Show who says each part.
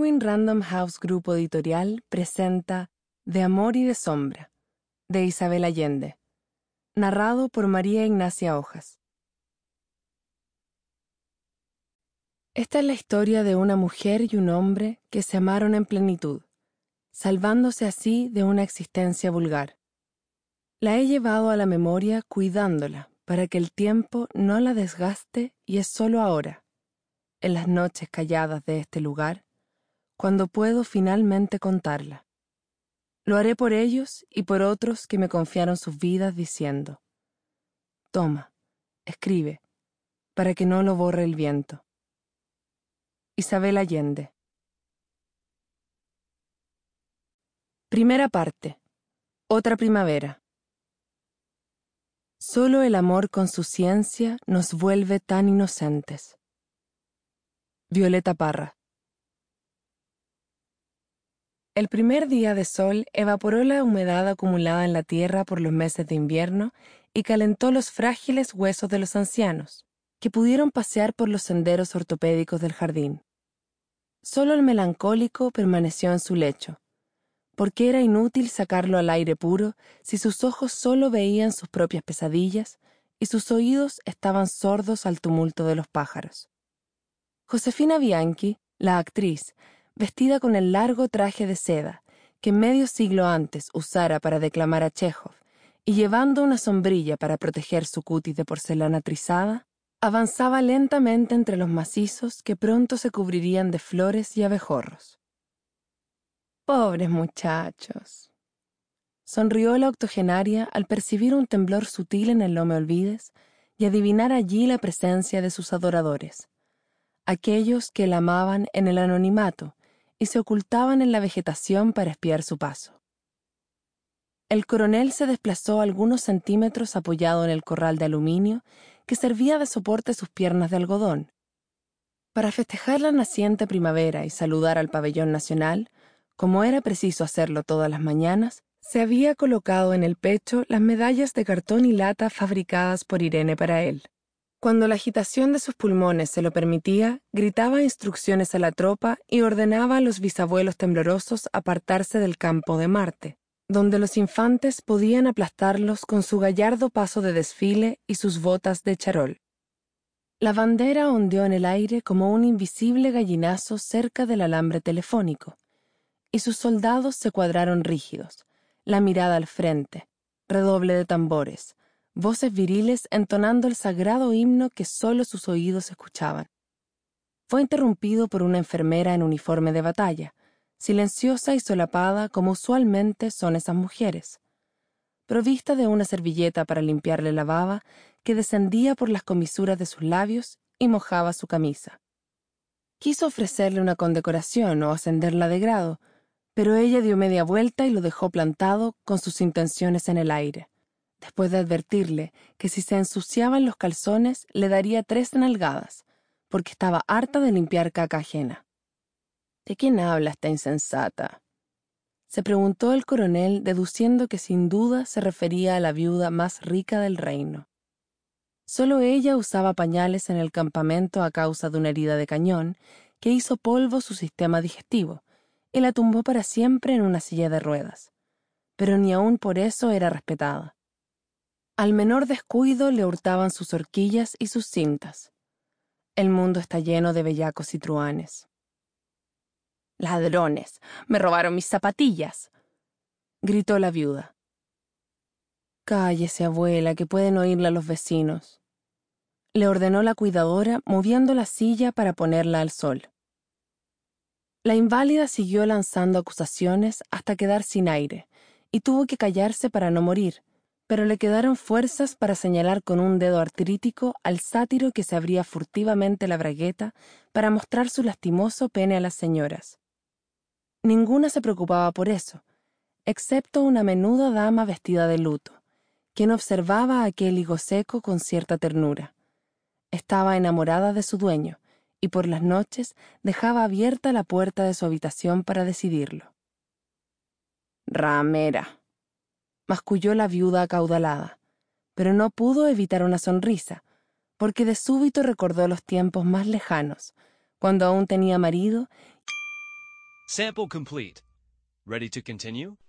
Speaker 1: Penguin Random House Grupo Editorial presenta De amor y de sombra, de Isabel Allende, narrado por María Ignacia Hojas. Esta es la historia de una mujer y un hombre que se amaron en plenitud, salvándose así de una existencia vulgar. La he llevado a la memoria cuidándola para que el tiempo no la desgaste y es solo ahora, en las noches calladas de este lugar, cuando puedo finalmente contarla. Lo haré por ellos y por otros que me confiaron sus vidas diciendo: toma, escribe, para que no lo borre el viento. Isabel Allende. Primera parte. Otra primavera. Solo el amor con su ciencia nos vuelve tan inocentes. Violeta Parra. El primer día de sol evaporó la humedad acumulada en la tierra por los meses de invierno y calentó los frágiles huesos de los ancianos, que pudieron pasear por los senderos ortopédicos del jardín. Solo el melancólico permaneció en su lecho, porque era inútil sacarlo al aire puro si sus ojos solo veían sus propias pesadillas y sus oídos estaban sordos al tumulto de los pájaros. Josefina Bianchi, la actriz, vestida con el largo traje de seda que medio siglo antes usara para declamar a Chekhov y llevando una sombrilla para proteger su cutis de porcelana trizada, avanzaba lentamente entre los macizos que pronto se cubrirían de flores y abejorros. «Pobres muchachos», sonrió la octogenaria al percibir un temblor sutil en el No me olvides y adivinar allí la presencia de sus adoradores, aquellos que la amaban en el anonimato y se ocultaban en la vegetación para espiar su paso. El coronel se desplazó algunos centímetros apoyado en el corral de aluminio que servía de soporte a sus piernas de algodón. Para festejar la naciente primavera y saludar al pabellón nacional, como era preciso hacerlo todas las mañanas, se había colocado en el pecho las medallas de cartón y lata fabricadas por Irene para él. Cuando la agitación de sus pulmones se lo permitía, gritaba instrucciones a la tropa y ordenaba a los bisabuelos temblorosos apartarse del campo de Marte, donde los infantes podían aplastarlos con su gallardo paso de desfile y sus botas de charol. La bandera ondeó en el aire como un invisible gallinazo cerca del alambre telefónico, y sus soldados se cuadraron rígidos, la mirada al frente, redoble de tambores, voces viriles entonando el sagrado himno que solo sus oídos escuchaban. Fue interrumpido por una enfermera en uniforme de batalla, silenciosa y solapada como usualmente son esas mujeres, provista de una servilleta para limpiarle la baba que descendía por las comisuras de sus labios y mojaba su camisa. Quiso ofrecerle una condecoración o ascenderla de grado, pero ella dio media vuelta y lo dejó plantado con sus intenciones en el aire, después de advertirle que si se ensuciaban los calzones le daría 3 nalgadas, porque estaba harta de limpiar caca ajena. ¿De quién habla esta insensata?, se preguntó el coronel, deduciendo que sin duda se refería a la viuda más rica del reino. Solo ella usaba pañales en el campamento a causa de una herida de cañón que hizo polvo su sistema digestivo y la tumbó para siempre en una silla de ruedas, pero ni aun por eso era respetada. Al menor descuido le hurtaban sus horquillas y sus cintas. El mundo está lleno de bellacos y truhanes. «¡Ladrones! ¡Me robaron mis zapatillas!», gritó la viuda. «Cállese, abuela, que pueden oírla los vecinos», le ordenó la cuidadora, moviendo la silla para ponerla al sol. La inválida siguió lanzando acusaciones hasta quedar sin aire, y tuvo que callarse para no morir, pero le quedaron fuerzas para señalar con un dedo artrítico al sátiro que se abría furtivamente la bragueta para mostrar su lastimoso pene a las señoras. Ninguna se preocupaba por eso, excepto una menuda dama vestida de luto, quien observaba a aquel higo seco con cierta ternura. Estaba enamorada de su dueño, y por las noches dejaba abierta la puerta de su habitación para decidirlo. «Ramera», masculló la viuda acaudalada, pero no pudo evitar una sonrisa, porque de súbito recordó los tiempos más lejanos, cuando aún tenía marido
Speaker 2: Sample complete. Ready to continue?